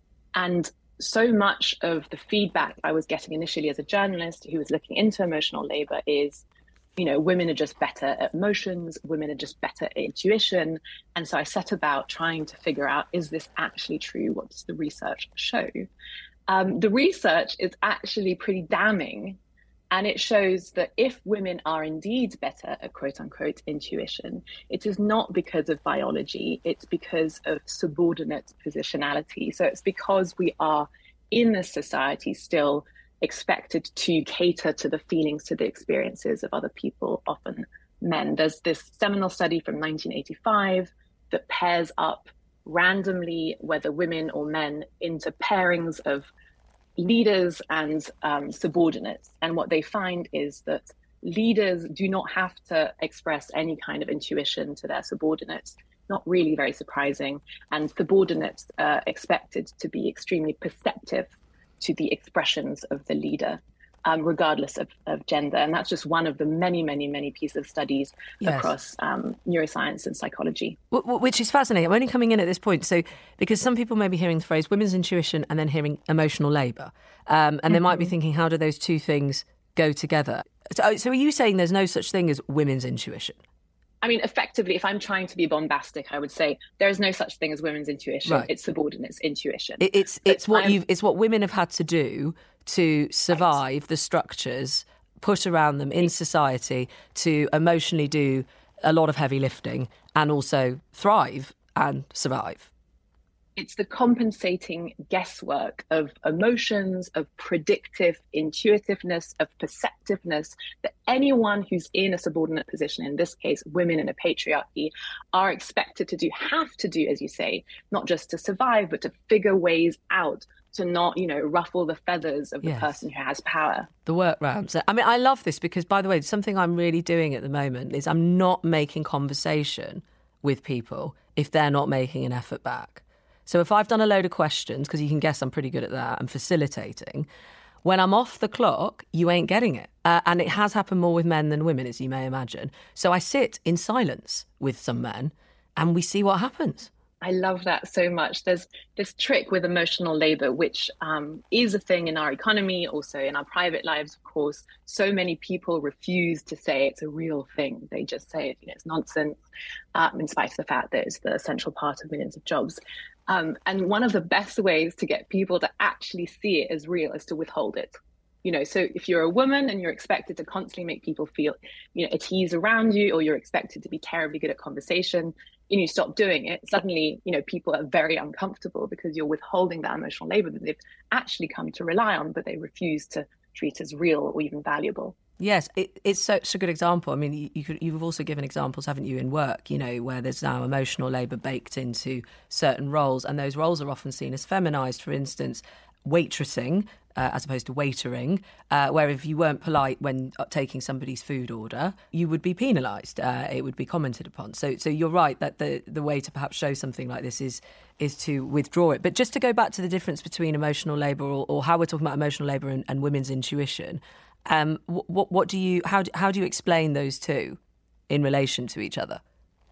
And so much of the feedback I was getting initially as a journalist who was looking into emotional labour is, you know, women are just better at emotions, women are just better at intuition. And so I set about trying to figure out, is this actually true? What does the research show? Um, the research is actually pretty damning. And it shows that if women are indeed better at quote unquote intuition, it is not because of biology, it's because of subordinate positionality. So it's because we are in this society still expected to cater to the feelings, to the experiences of other people, often men. There's this seminal study from nineteen eighty-five that pairs up randomly whether women or men into pairings of leaders and um, subordinates. And what they find is that leaders do not have to express any kind of intuition to their subordinates. Not really very surprising. And subordinates are expected to be extremely perceptive to the expressions of the leader, um, regardless of, of gender. And that's just one of the many, many, many pieces of studies yes. across um, neuroscience and psychology. Which is fascinating. I'm only coming in at this point. So, because some people may be hearing the phrase women's intuition and then hearing emotional labour. Um, and mm-hmm. they might be thinking, how do those two things go together? So, so are you saying there's no such thing as women's intuition? I mean, effectively, if I'm trying to be bombastic, I would say there is no such thing as women's intuition. Right. It's subordinates' intuition. It, it's but it's what you it's what women have had to do to survive right. the structures put around them in society to emotionally do a lot of heavy lifting and also thrive and survive. It's the compensating guesswork of emotions, of predictive intuitiveness, of perceptiveness that anyone who's in a subordinate position, in this case, women in a patriarchy, are expected to do, have to do, as you say, not just to survive, but to figure ways out, to not, you know, ruffle the feathers of the Yes. person who has power. The workarounds. I mean, I love this because, by the way, something I'm really doing at the moment is I'm not making conversation with people if they're not making an effort back. So if I've done a load of questions, because you can guess I'm pretty good at that, and facilitating, when I'm off the clock, you ain't getting it. Uh, and it has happened more with men than women, as you may imagine. So I sit in silence with some men and we see what happens. I love that so much. There's this trick with emotional labor, which um, is a thing in our economy, also in our private lives, of course. So many people refuse to say it's a real thing. They just say, you know, it's nonsense, um, in spite of the fact that it's the essential part of millions of jobs. Um, and one of the best ways to get people to actually see it as real is to withhold it. You know, so if you're a woman and you're expected to constantly make people feel, you know, at ease around you, or you're expected to be terribly good at conversation, and you stop doing it, suddenly, you know, people are very uncomfortable because you're withholding that emotional labor that they've actually come to rely on, but they refuse to treat as real or even valuable. Yes, it, it's such a good example. I mean, you, you could, you've also given examples, haven't you, in work, you know, where there's now emotional labour baked into certain roles, and those roles are often seen as feminised. For instance, waitressing uh, as opposed to waitering, uh, where if you weren't polite when taking somebody's food order, you would be penalised. Uh, it would be commented upon. So, so you're right that the the way to perhaps show something like this is is to withdraw it. But just to go back to the difference between emotional labour, or, or how we're talking about emotional labour and, and women's intuition. Um, what, what do you, how, how do you explain those two in relation to each other?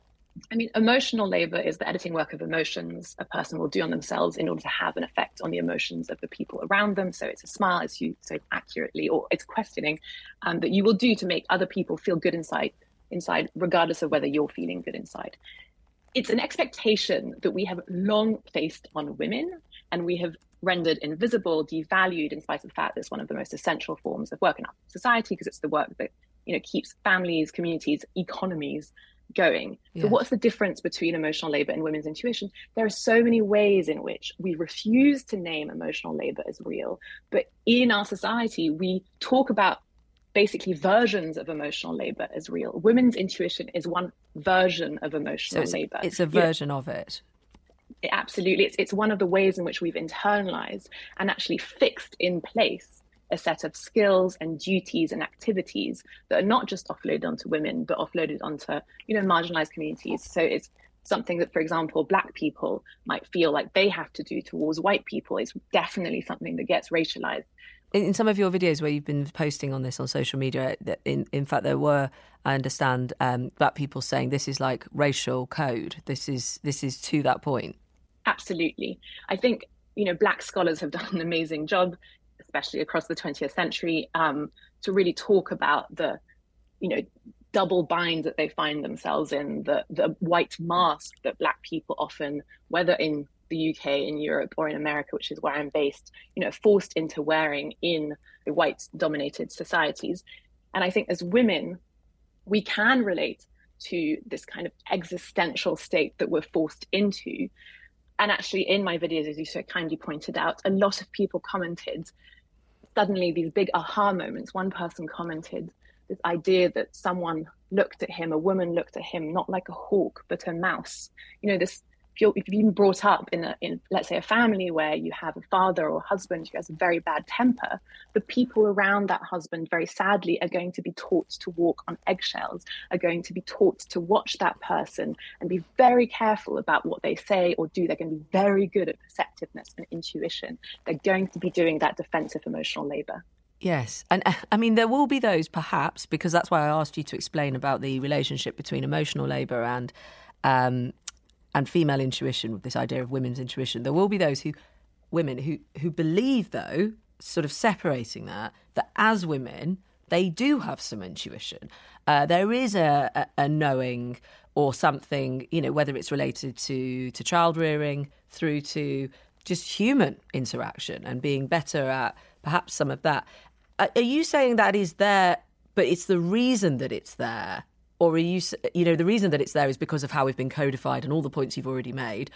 I mean, emotional labor is the editing work of emotions a person will do on themselves in order to have an effect on the emotions of the people around them. So it's a smile, as you so accurately, or it's questioning um, that you will do to make other people feel good inside, inside, regardless of whether you're feeling good inside. It's an expectation that we have long placed on women, and we have rendered invisible, devalued, in spite of the fact that it's one of the most essential forms of work in our society, because it's the work that, you know, keeps families, communities, economies going. Yeah. So what's the difference between emotional labor and women's intuition? There are so many ways in which we refuse to name emotional labor as real, but in our society, we talk about basically versions of emotional labor as real. Women's intuition is one version of emotional so it's, labor. It's a version yeah. of it. It, absolutely. It's, it's one of the ways in which we've internalized and actually fixed in place a set of skills and duties and activities that are not just offloaded onto women, but offloaded onto, you know, marginalized communities. So it's something that, for example, Black people might feel like they have to do towards white people. It's definitely something that gets racialized. In some of your videos where you've been posting on this on social media, in, in fact, there were, I understand, um, Black people saying this is like racial code. This is this is to that point. Absolutely. I think, you know, Black scholars have done an amazing job, especially across the twentieth century, um, to really talk about the, you know, double bind that they find themselves in, the the white mask that Black people often, whether in the U K, in Europe, or in America, which is where I'm based, you know, forced into wearing in the white-dominated societies. And I think as women, we can relate to this kind of existential state that we're forced into. And actually, in my videos, as you so kindly pointed out, a lot of people commented suddenly these big aha moments. One person commented this idea that someone looked at him, a woman looked at him, not like a hawk, but a mouse. You know, this, if you're, if you've been brought up in, a, in, let's say, a family where you have a father or husband who has a very bad temper, the people around that husband, very sadly, are going to be taught to walk on eggshells, are going to be taught to watch that person and be very careful about what they say or do. They're going to be very good at perceptiveness and intuition. They're going to be doing that defensive emotional labor. Yes. And I mean, there will be those perhaps, because that's why I asked you to explain about the relationship between emotional labour and um, and female intuition, with this idea of women's intuition. There will be those who, women who, who believe, though, sort of separating that, that as women, they do have some intuition. Uh, there is a, a, a knowing or something, you know, whether it's related to, to child rearing through to just human interaction and being better at perhaps some of that. Are you saying that is there, but it's the reason that it's there? Or are you, you know, the reason that it's there is because of how we've been codified and all the points you've already made?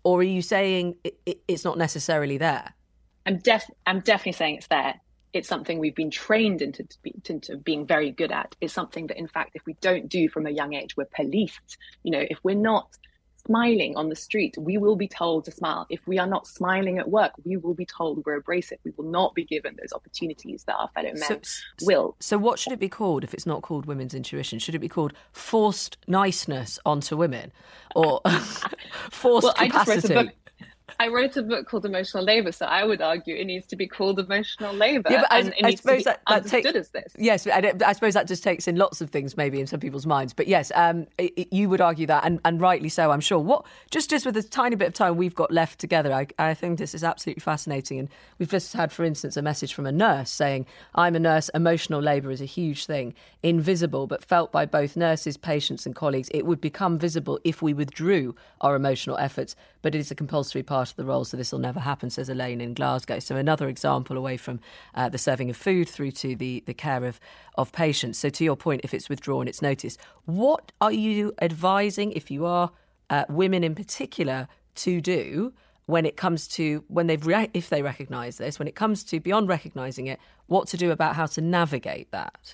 Or are you saying it, it, it's not necessarily there? I'm, def- I'm definitely saying it's there. It's something we've been trained into, into being very good at. It's something that, in fact, if we don't do from a young age, we're policed. You know, if we're not smiling on the street, we will be told to smile. If we are not smiling at work, we will be told we're abrasive. We will not be given those opportunities that our fellow men so, will. So what should it be called if it's not called women's intuition? Should it be called forced niceness onto women, or forced well, capacity? I just wrote a book. I wrote a book called Emotional Labour, so I would argue it needs to be called emotional labour. Yeah, but I, and it I needs suppose to be that, that understood takes, as this. Yes, and I suppose that just takes in lots of things maybe in some people's minds. But yes, um, it, it, you would argue that, and, and rightly so, I'm sure. What just just with the tiny bit of time we've got left together, I, I think this is absolutely fascinating. And we've just had, for instance, a message from a nurse saying, I'm a nurse, emotional labour is a huge thing, invisible, but felt by both nurses, patients and colleagues. It would become visible if we withdrew our emotional efforts, but it is a compulsory part of the role, so this will never happen, says Elaine in Glasgow. So another example away from uh, the serving of food through to the, the care of, of patients. So to your point, if it's withdrawn, it's noticed. What are you advising, if you are uh, women in particular, to do when it comes to, when they've re- if they recognise this, when it comes to, beyond recognising it, what to do about how to navigate that?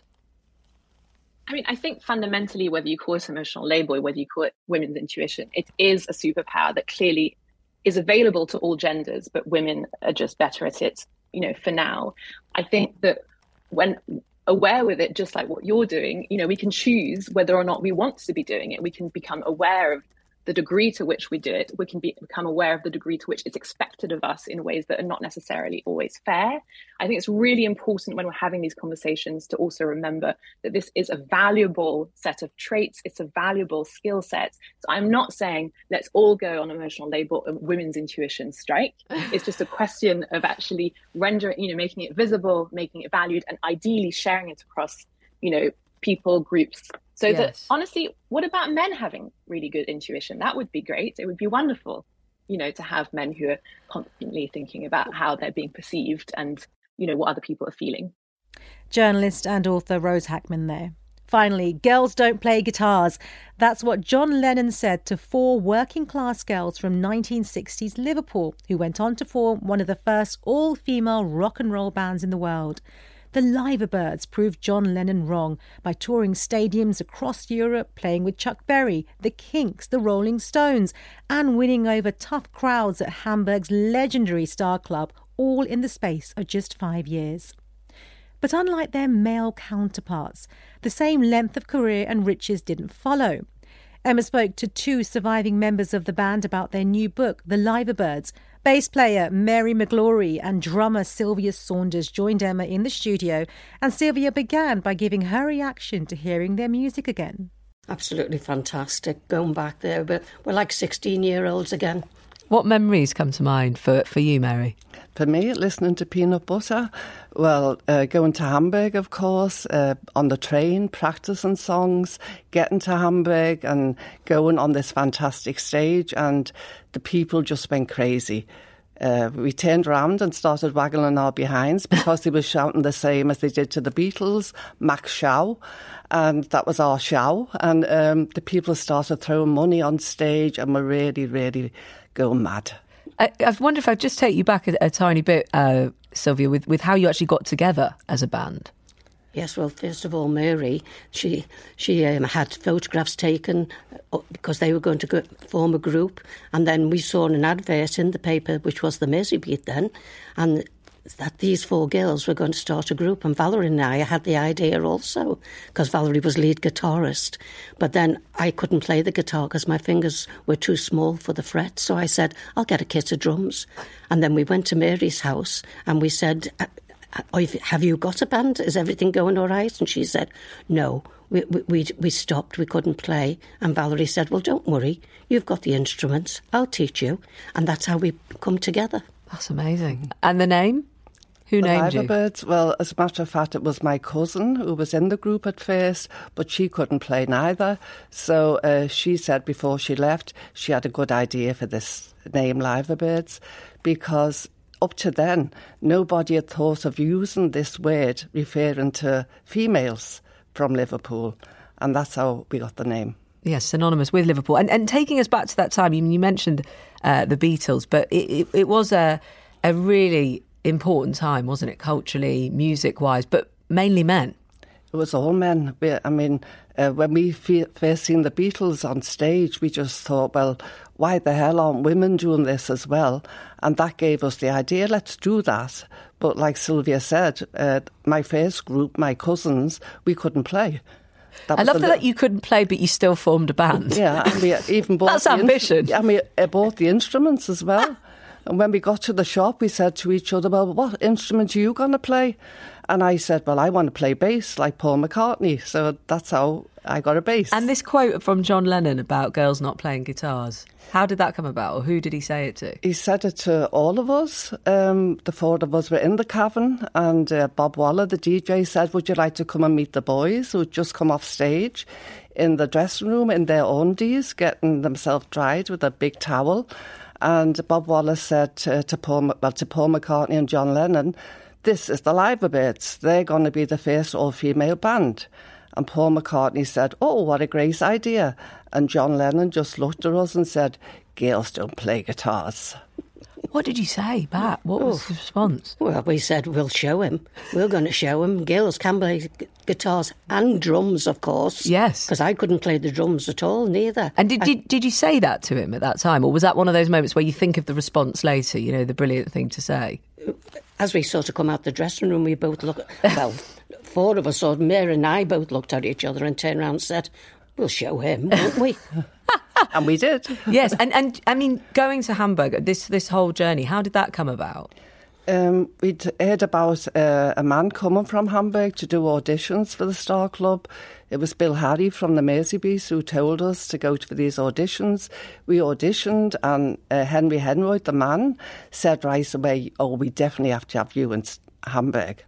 I mean, I think fundamentally, whether you call it emotional labour or whether you call it women's intuition, it is a superpower that clearly is available to all genders, but women are just better at it, you know, for now. I think that when aware with it, just like what you're doing, you know, we can choose whether or not we want to be doing it. We can become aware of the degree to which we do it. We can be, become aware of the degree to which it's expected of us in ways that are not necessarily always fair. I think it's really important when we're having these conversations to also remember that this is a valuable set of traits. It's a valuable skill set. So I'm not saying let's all go on emotional labour and women's intuition strike. It's just a question of actually rendering, you know, making it visible, making it valued, and ideally sharing it across, you know, people, groups. So yes. that honestly, what about men having really good intuition? That would be great. It would be wonderful, you know, to have men who are constantly thinking about how they're being perceived and, you know, what other people are feeling. Journalist and author Rose Hackman there. Finally, girls don't play guitars. That's what John Lennon said to four working class girls from nineteen sixties Liverpool, who went on to form one of the first all-female rock and roll bands in the world. The Liverbirds proved John Lennon wrong by touring stadiums across Europe, playing with Chuck Berry, the Kinks, the Rolling Stones, and winning over tough crowds at Hamburg's legendary Star Club, all in the space of just five years. But unlike their male counterparts, the same length of career and riches didn't follow. Emma spoke to two surviving members of the band about their new book, The Liverbirds. Bass player Mary McGlory and drummer Sylvia Saunders joined Emma in the studio, and Sylvia began by giving her reaction to hearing their music again. Absolutely fantastic, going back there, but we're like sixteen-year-olds again. What memories come to mind for, for you, Mary? For me, listening to Peanut Butter, well, uh, going to Hamburg, of course, uh, on the train, practicing songs, getting to Hamburg and going on this fantastic stage, and the people just went crazy. Uh, we turned around and started waggling our behinds because they were shouting the same as they did to the Beatles, Max Schau, and that was our show. And um, the people started throwing money on stage and were really, really going mad. I, I wonder if I'd just take you back a, a tiny bit, uh, Sylvia, with, with how you actually got together as a band. Yes, well, first of all, Mary, she she um, had photographs taken because they were going to go, form a group, and then we saw an advert in the paper, which was the Merseybeat then, and that these four girls were going to start a group, and Valerie and I had the idea also, because Valerie was lead guitarist. But then I couldn't play the guitar because my fingers were too small for the frets, so I said, I'll get a kit of drums. And then we went to Mary's house, and we said, have you got a band? Is everything going all right? And she said, no, we, we, we stopped, we couldn't play. And Valerie said, well, don't worry, you've got the instruments, I'll teach you. And that's how we come together. That's amazing. And the name? Who the named Liverbirds, you? Well, as a matter of fact, it was my cousin who was in the group at first, but she couldn't play neither. So uh, she said before she left, she had a good idea for this name, Liverbirds, because up to then, nobody had thought of using this word referring to females from Liverpool, and that's how we got the name. Yes, synonymous with Liverpool. And and taking us back to that time, you, you mentioned uh, the Beatles, but it, it, it was a a really important time, wasn't it, culturally, music-wise, but mainly men. It was all men. We, I mean, uh, when we fe- first seen the Beatles on stage, we just thought, well, why the hell aren't women doing this as well? And that gave us the idea, let's do that. But like Sylvia said, uh, my first group, my cousins, we couldn't play. That I love the, that you couldn't play, but you still formed a band. Yeah, and we even bought That's the ambition. In- and we uh, bought the instruments as well. And when we got to the shop, we said to each other, well, what instrument are you going to play? And I said, well, I want to play bass like Paul McCartney. So that's how I got a bass. And this quote from John Lennon about girls not playing guitars, how did that come about, or who did he say it to? He said it to all of us. Um, the four of us were in the cavern, and uh, Bob Waller, the D J, said, would you like to come and meet the boys who had just come off stage in the dressing room in their undies, getting themselves dried with a big towel? And Bob Waller said to, to, Paul, well, to Paul McCartney and John Lennon, this is the Liverbirds. They're going to be the first all-female band. And Paul McCartney said, oh, what a great idea. And John Lennon just looked at us and said, girls don't play guitars. What did you say back? What was Oh. the response? Well, we said, we'll show him. We're going to show him. Girls can play g- guitars and drums, of course. Yes. Because I couldn't play the drums at all, neither. And did, I- did did you say that to him at that time? Or was that one of those moments where you think of the response later, you know, the brilliant thing to say? As we sort of come out the dressing room, we both look, well, four of us, or Mary and I both looked at each other and turned around and said, we'll show him, won't we? And we did. Yes, and, and I mean, going to Hamburg, this this whole journey, how did that come about? Um, we'd heard about uh, a man coming from Hamburg to do auditions for the Star Club. It was Bill Harry from the Merseybees who told us to go for these auditions. We auditioned, and uh, Henry Henroyd, the man, said right away, oh, we definitely have to have you in Hamburg.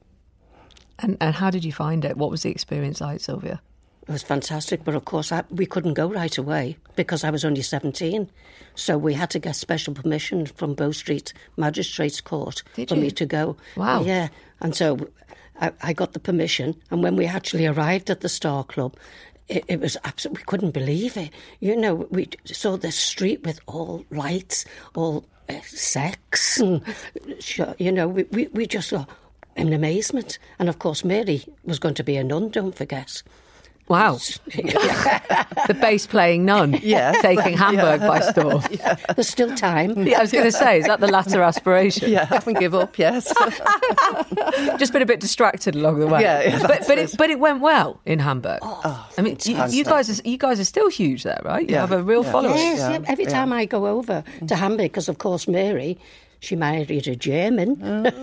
And, and how did you find it? What was the experience like, Sylvia? It was fantastic, but of course I, we couldn't go right away because I was only seventeen. So we had to get special permission from Bow Street Magistrates Court Did for you? me to go. Wow. Yeah, and so I, I got the permission, and when we actually arrived at the Star Club, it, it was absolutely, we couldn't believe it. You know, we saw the street with all lights, all uh, sex, and, you know, we, we, we just saw in amazement. And of course, Mary was going to be a nun, don't forget. Wow. The bass-playing nun Yeah. taking Hamburg Yeah. by storm. Yeah. There's still time. Yeah, I was going to say, is that the latter aspiration? Yeah, I haven't give up, yes. Just been a bit distracted along the way. Yeah, yeah, but that's but it. it, but it went well in Hamburg. Oh, I mean, you, you guys are, you guys are still huge there, right? You Yeah. have a real Yeah. following. Yes, Yeah. yeah. Every time I go over to Hamburg, because of course Mary, she married a German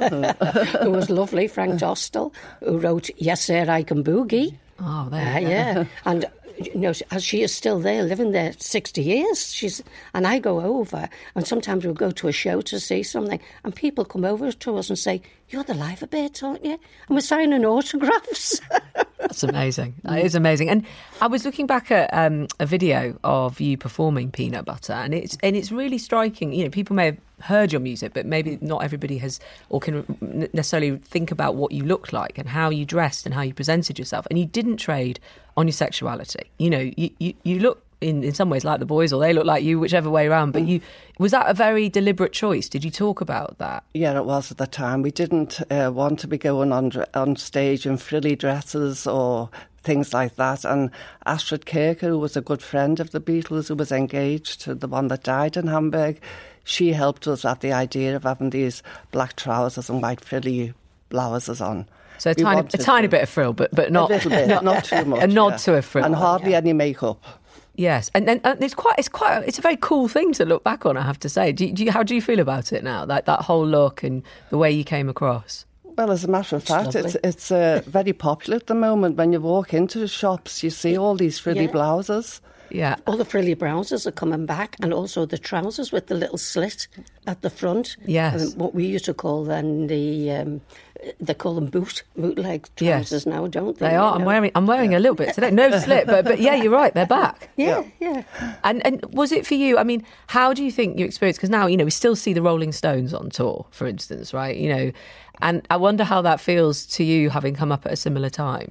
who was lovely, Frank Dostal, who wrote Yes Sir, I Can Boogie. Oh, there Uh, you go. yeah, and you know, as she is still there, living there sixty years. She's and I go over, and sometimes we'll go to a show to see something, and people come over to us and say, "You're the Liverbirds, aren't you?" And we're signing autographs. That's amazing. That is amazing. And I was looking back at um, a video of you performing Peanut Butter, and it's and it's really striking. You know, people may have heard your music, but maybe not everybody has or can necessarily think about what you looked like and how you dressed and how you presented yourself. And you didn't trade on your sexuality. You know, you, you, you look in, in some ways like the boys, or they look like you, whichever way around. But you was that a very deliberate choice? Did you talk about that? Yeah, it was at the time. We didn't uh, want to be going on on stage in frilly dresses or things like that. And Astrid Kirker, who was a good friend of the Beatles, who was engaged to the one that died in Hamburg, she helped us at the idea of having these black trousers and white frilly blouses on. So a We tiny, a wanted tiny to- bit of frill, but but not a little bit, not, not too much. A nod yeah. to a frill, and hardly any makeup. Yes, and then uh, it's quite, it's quite, it's a very cool thing to look back on. I have to say, do you, do you, how do you feel about it now? Like that whole look and the way you came across. Well, as a matter of fact, lovely. it's it's uh, very popular at the moment. When you walk into the shops, you see all these frilly Yeah. blouses. Yeah. All the frilly blouses are coming back, and also the trousers with the little slit at the front. Yes. And what we used to call then the, um, they call them boot, bootleg trousers now, don't they? They are. You I'm know? wearing. I'm wearing a little bit today. No slip, but but yeah, you're right. They're back. Yeah, yeah. And and was it for you? I mean, how do you think you experienced? Because now you know we still see the Rolling Stones on tour, for instance, right? You know, and I wonder how that feels to you, having come up at a similar time.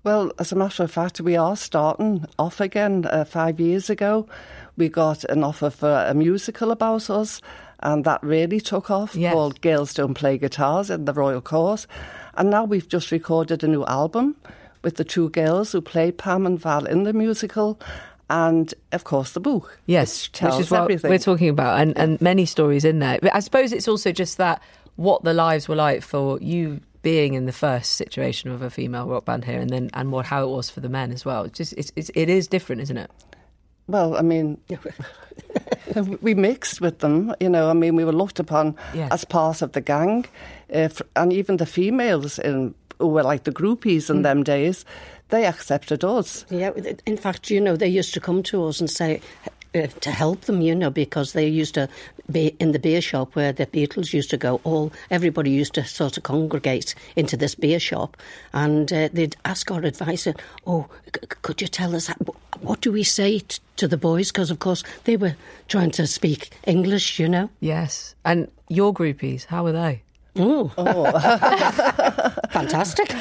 Well, as a matter of fact, we are starting off again. Uh, five years ago, we got an offer for a musical about us, and that really took off, yes. called Girls Don't Play Guitars in the Royal Court. And now we've just recorded a new album with the two girls who played Pam and Val in the musical, and, of course, the book. Yes, which, tells which is what everything. we're talking about, and, and many stories in there. But I suppose it's also just that, what the lives were like for you being in the first situation of a female rock band here, and then and what how it was for the men as well. It's just it's, it's it is different, isn't it? Well, I mean, we mixed with them, you know. I mean, we were looked upon yes. as part of the gang, uh, and even the females in, who were like the groupies in mm. them days, they accepted us. Yeah, in fact, you know, they used to come to us and say, Uh, to help them, you know, because they used to be in the beer shop where the Beatles used to go. All everybody used to sort of congregate into this beer shop, and uh, they'd ask our advice. And, oh, c- could you tell us how, what do we say t- to the boys? Because of course they were trying to speak English, you know. Yes, and your groupies, how were they? Oh, oh. Fantastic.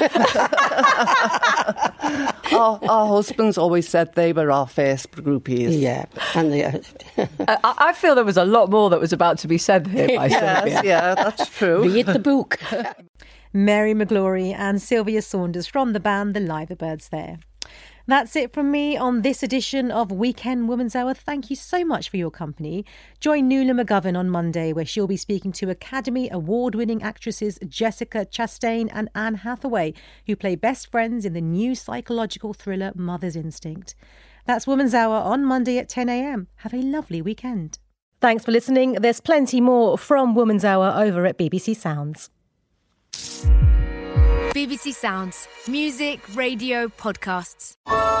our, our husbands always said they were our first groupies. Yeah. And they, uh, I, I feel there was a lot more that was about to be said here by yes, Sylvia. Yeah, that's true. Read the book. Mary McGlory and Sylvia Saunders from the band The Liverbirds there. That's it from me on this edition of Weekend Women's Hour. Thank you so much for your company. Join Nuala McGovern on Monday, where she'll be speaking to Academy Award-winning actresses Jessica Chastain and Anne Hathaway, who play best friends in the new psychological thriller Mother's Instinct. That's Women's Hour on Monday at ten a.m. Have a lovely weekend. Thanks for listening. There's plenty more from Women's Hour over at B B C Sounds. B B C Sounds. Music, radio, podcasts.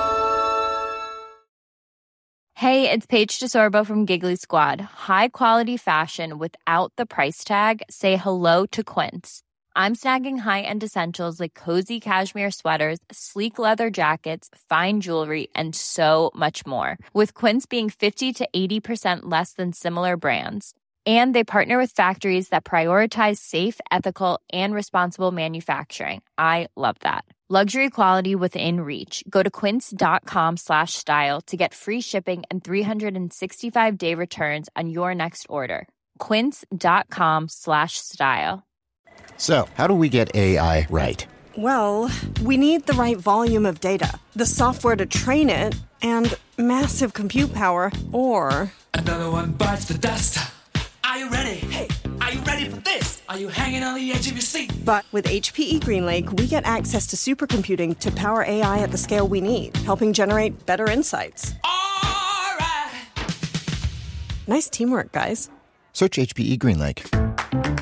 Hey, it's Paige DeSorbo from Giggly Squad. High quality fashion without the price tag. Say hello to Quince. I'm snagging high-end essentials like cozy cashmere sweaters, sleek leather jackets, fine jewelry, and so much more. With Quince being fifty to eighty percent less than similar brands. And they partner with factories that prioritize safe, ethical, and responsible manufacturing. I love that. Luxury quality within reach. Go to quince.com slash style to get free shipping and three sixty-five day returns on your next order. Quince.com slash style. So, how do we get A I right? Well, we need the right volume of data, the software to train it, and massive compute power, or... Another one bites the dust. Are you ready? Hey, are you ready for this? Are you hanging on the edge of your seat? But with H P E GreenLake, we get access to supercomputing to power A I at the scale we need, helping generate better insights. All right. Nice teamwork, guys. Search H P E GreenLake.